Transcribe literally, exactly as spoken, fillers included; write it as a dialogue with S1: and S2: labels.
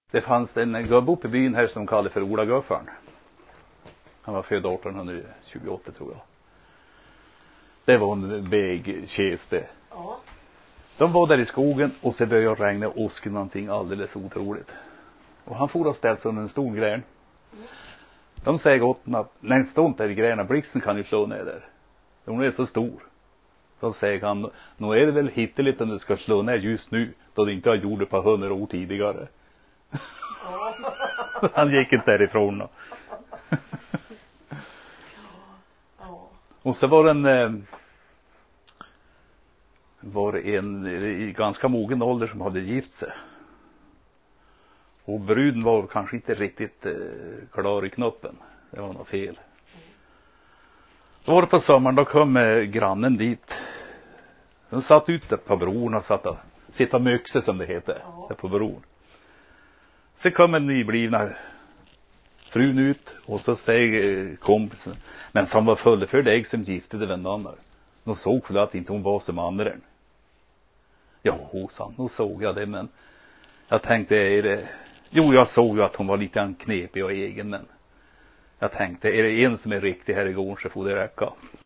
S1: Det fanns en gubbe uppe i byn här som kallade för Ola Guffaren. Han var född arton tjugoåtta tror jag. Det var en vägkeste.
S2: Ja.
S1: De var där i skogen och så började regna och åska någonting alldeles otroligt. Och han får att ställa sig under en stor gren. Mm. De säger åt honom att när en stund där i grenen, blixten kan ju slå ner där. Hon är så stor. Så säger han, nu är det väl hitteligt om du ska slå ner just nu, då det inte har gjort det på hundra år tidigare.
S2: Ja.
S1: Han gick inte därifrån då.
S2: Ja.
S1: Och så var det en eh, var det en i ganska mogen ålder som hade gift sig. Och bruden var kanske inte riktigt eh, klar i knoppen. Det var något fel. Då var det på sommaren, då kom eh, grannen dit. De satt ute på bron och satt och sitta myxe som det heter. Ja. Där på bron. Så kom en nyblivna frun ut och så säger kompisen, men som var full för dig som gifte dig med annan. Nu såg för att inte hon var som andra. Jo, sa han, nu såg jag det, men jag tänkte, är det... Jo, jag såg ju att hon var lite knepig och egen, men jag tänkte, är det en som är riktig här i gården så får det räcka.